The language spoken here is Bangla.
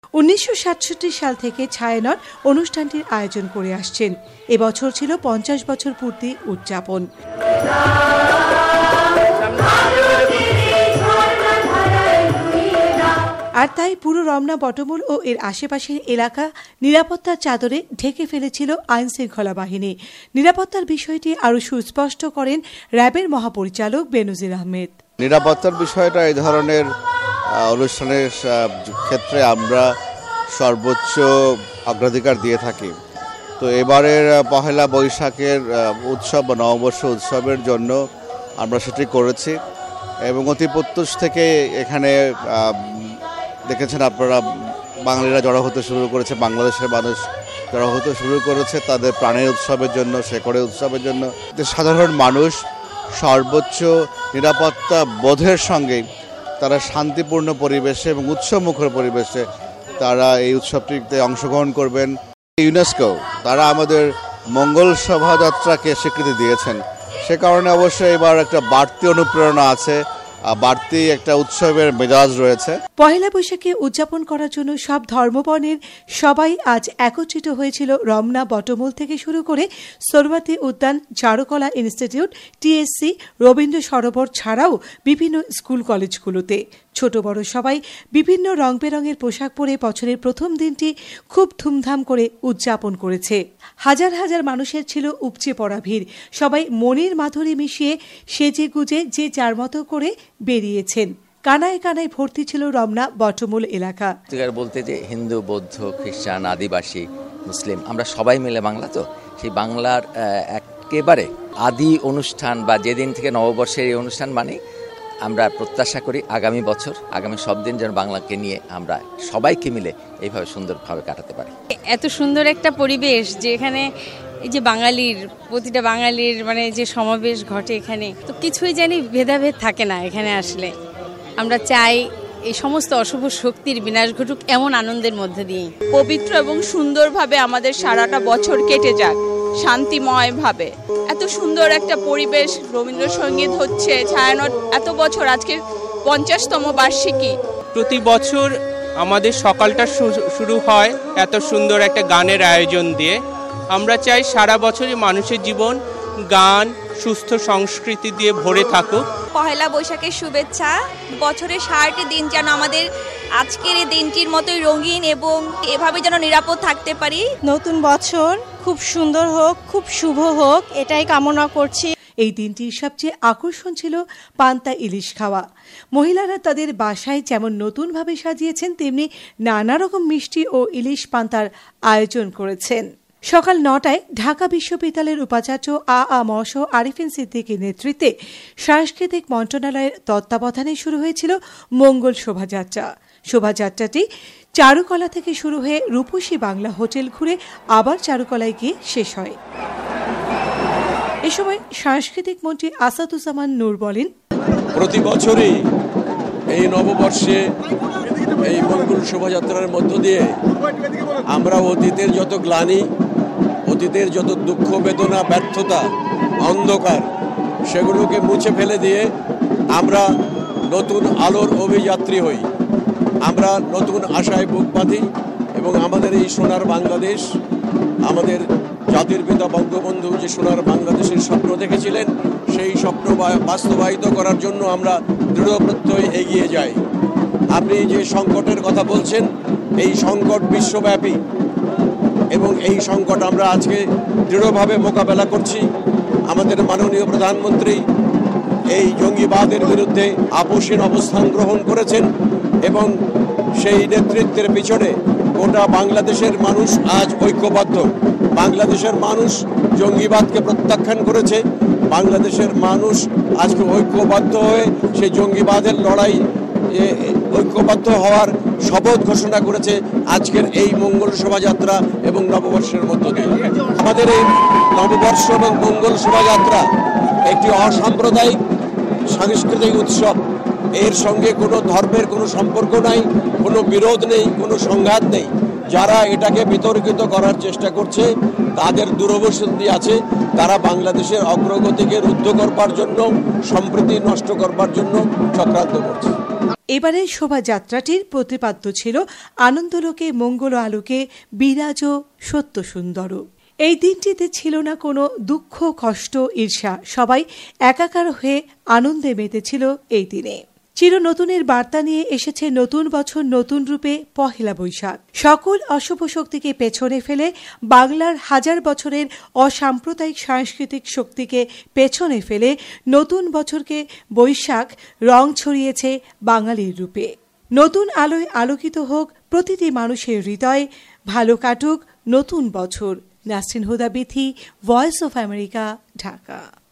1967 সাল থেকে ছায়ানট অনুষ্ঠানটির আয়োজন করে আসছেন। এবছর ছিল 50 বছর পূর্তি উদযাপন। আর তাই পুরো রমনা বটমূল ও এর আশেপাশের এলাকা নিরাপত্তার চাদরে ঢেকে ফেলেছিল আইন শৃঙ্খলা বাহিনী। নিরাপত্তার বিষয়টি আরও সুস্পষ্ট করেন র্যাবের মহাপরিচালক বেনজির আহমেদ। নিরাপত্তার বিষয়টা এই ধরনের অনুষ্ঠানের ক্ষেত্রে আমরা সর্বোচ্চ অগ্রাধিকার দিয়ে থাকি। তো এবারের পহেলা বৈশাখের উৎসব বা নববর্ষ উৎসবের জন্য আমরা সেটি করেছি এবং অতি প্রত্যুষ থেকে এখানে দেখেছেন আপনারা বাঙালিরা জড়ো হতে শুরু করেছে, বাংলাদেশের মানুষ জড়ো হতে শুরু করেছে তাদের প্রাণের উৎসবের জন্য, শেকড়ের উৎসবের জন্য। সাধারণ মানুষ সর্বোচ্চ নিরাপত্তা বোধের সঙ্গে তারা শান্তিপূর্ণ পরিবেশে এবং উৎসবমুখর পরিবেশে তারা এই উৎসবটিতে অংশগ্রহণ করবেন। ইউনেস্কো তারা আমাদের মঙ্গল শোভাযাত্রাকে স্বীকৃতি দিয়েছেন, সে কারণে অবশ্যই এবার একটা বাড়তি অনুপ্রেরণা আছে, বাড়তি একটা উৎসবের মেজাজ রয়েছে। পহেলা বৈশাখে উদযাপন করার জন্য সব ধর্মবর্ণের সবাই আজ একত্রিত হয়েছিল রমনা বটমূল থেকে শুরু করে সোরবাতি উদ্যান, চারুকলা ইনস্টিটিউট, টিএসসি, রবীন্দ্র সরোবর ছাড়াও বিভিন্ন স্কুল কলেজগুলোতে। ছোট বড় সবাই বিভিন্ন রং বেরঙের পোশাক পরে বছরের প্রথম দিনটি খুব ধুমধাম করে উদযাপন করেছে। হাজার হাজার মানুষের ছিল উপচে পড়া ভিড়। সবাই মনের মাধুরী মিশিয়ে সেজে গুজে যে যার মতো করে বেরিয়েছেন। কানায় কানায় ভর্তি ছিল রমনা বটমূল এলাকা। বলতে যে হিন্দু, বৌদ্ধ, খ্রিস্টান, আদিবাসী, মুসলিম আমরা সবাই মিলে বাংলা, তো সেই বাংলার একেবারে আদি অনুষ্ঠান বা যেদিন থেকে নববর্ষের এই অনুষ্ঠান মানে আমরা প্রত্যাশা করি আগামী বছর, আগামী সব দিন যেন বাংলাকে নিয়ে আমরা সবাইকে মিলে এইভাবে সুন্দরভাবে কাটাতে পারি। এত সুন্দর একটা পরিবেশ যে এখানে এই যে বাঙালির, প্রতিটা বাঙালির মানে যে সমাবেশ ঘটে এখানে, তো কিছুই জানি ভেদাভেদ থাকে না। এখানে আসলে আমরা চাই এই সমস্ত অশুভ শক্তির বিনাশ ঘটুক এমন আনন্দের মধ্যে দিয়ে পবিত্র এবং সুন্দরভাবে আমাদের সারাটা বছর কেটে যাক শান্তিময় ভাবে। এত সুন্দর একটা পরিবেশ, রবীন্দ্রসঙ্গীত হচ্ছে, ছায়ানট এত বছর, আজকে 50তম বার্ষিকী। প্রতি বছর আমাদের সকালটা শুরু হয় এত সুন্দর একটা গানের আয়োজন দিয়ে। আমরা চাই সারা বছরই মানুষের জীবন গান, সুস্থ সংস্কৃতি দিয়ে ভরে থাকুক। পহেলা বৈশাখের শুভেচ্ছা। বছরের 60টি দিন যেন আমাদের আজকের এই দিনটির মতোই রঙিন এবং এভাবে যেন নিরাপদ থাকতে পারি। নতুন বছর খুব সুন্দর হোক, খুব শুভ হোক, এটাই কামনা করছি। এই দিনটির সবচেয়ে আকর্ষণ ছিল পান্তা ইলিশ খাওয়া। মহিলারা তাদের বাসায় যেমন নতুনভাবে সাজিয়েছেন, তেমনি নানা রকম মিষ্টি ও ইলিশ পান্তার আয়োজন করেছেন। সকাল 9টায় ঢাকা বিশ্ববিদ্যালয়ের উপাচার্য ম আরিফিন সিদ্দিকীর নেতৃত্বে সাংস্কৃতিক মন্ত্রণালয়ের তত্ত্বাবধানে শুরু হয়েছিল মঙ্গল শোভাযাত্রা। শোভাযাত্রাটি চারুকলা থেকে শুরু হয়ে রূপসী বাংলা হোটেল ঘুরে আবার চারুকলায় গিয়ে শেষ হয়। এ সময় সাংস্কৃতিক মন্ত্রী আসাদুজ্জামান নূর বলেন, প্রতি বছরই এই নববর্ষে এই মঙ্গল শোভাযাত্রার মধ্য দিয়ে আমরা অতীতের যত গ্লানি, অতীতের যত দুঃখ, বেদনা, ব্যর্থতা, অন্ধকার, সেগুলোকে মুছে ফেলে দিয়ে আমরা নতুন আলোর অভিযাত্রী হই। আমরা নতুন আশায় বুক বাঁধি এবং আমাদের এই সোনার বাংলাদেশ, আমাদের জাতির পিতা বঙ্গবন্ধু যে সোনার বাংলাদেশের স্বপ্ন দেখেছিলেন, সেই স্বপ্ন বাস্তবায়িত করার জন্য আমরা দৃঢ় প্রত্যয় এগিয়ে যাই। আপনি যে সংকটের কথা বলছেন, এই সংকট বিশ্বব্যাপী এবং এই সংকট আমরা আজকে দৃঢ়ভাবে মোকাবেলা করছি। আমাদের মাননীয় প্রধানমন্ত্রী এই জঙ্গিবাদের বিরুদ্ধে আপোষহীন অবস্থান গ্রহণ করেছেন এবং সেই নেতৃত্বের পিছনে গোটা বাংলাদেশের মানুষ আজ ঐক্যবদ্ধ। বাংলাদেশের মানুষ জঙ্গিবাদকে প্রত্যাখ্যান করেছে। বাংলাদেশের মানুষ আজকে ঐক্যবদ্ধ হয়ে সেই জঙ্গিবাদের লড়াই ঐক্যবদ্ধ হওয়ার শপথ ঘোষণা করেছে আজকের এই মঙ্গল শোভাযাত্রা এবং নববর্ষের মধ্য দিয়ে। আমাদের এই নববর্ষ এবং মঙ্গল শোভাযাত্রা একটি অসাম্প্রদায়িক সাংস্কৃতিক উৎসব। এর সঙ্গে কোনো ধর্মের কোনো সম্পর্ক নাই, কোনো বিরোধ নেই, কোনো সংঘাত নেই। যারা এটাকে বিতর্কিত করার চেষ্টা করছে তাদের দূরদর্শী আছে, তারা বাংলাদেশের অগ্রগতিকে রুদ্ধ করবার জন্য, সম্প্রীতি নষ্ট করবার জন্য চক্রান্ত করছে। এবারের শোভাযাত্রাটির প্রতিপাদ্য ছিল আনন্দলোকে মঙ্গল আলোকে বিরাজ সত্য সুন্দর। এই দিনটিতে ছিল না কোনো দুঃখ কষ্ট ঈর্ষা, সবাই একাকার হয়ে আনন্দে মেতেছিল এই দিনে। চির নতুনের বার্তা নিয়ে এসেছে নতুন বছর নতুন রূপে পহেলা বৈশাখ। সকল অশুভ শক্তিকে পেছনে ফেলে বাংলার হাজার বছরের অসাম্প্রদায়িক সাংস্কৃতিক শক্তিকে পেছনে ফেলে নতুন বছরকে বৈশাখ রং ছড়িয়েছে বাঙালির রূপে। নতুন আলোয় আলোকিত হোক প্রতিটি মানুষের হৃদয়, ভালো কাটুক নতুন বছর। Nasrin Huda Bithi, voice of America, Dhaka.